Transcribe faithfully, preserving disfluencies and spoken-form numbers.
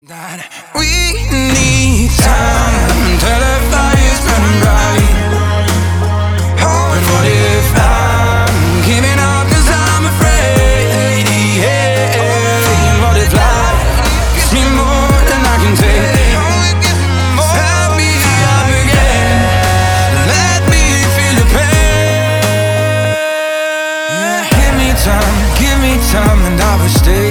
We need time until the fire's burning bright. Oh, but what if I'm giving up 'cause I'm afraid? Yeah, what if life gives me more than I can take? Set me up again, let me feel the pain. Give me time, give me time and I will stay.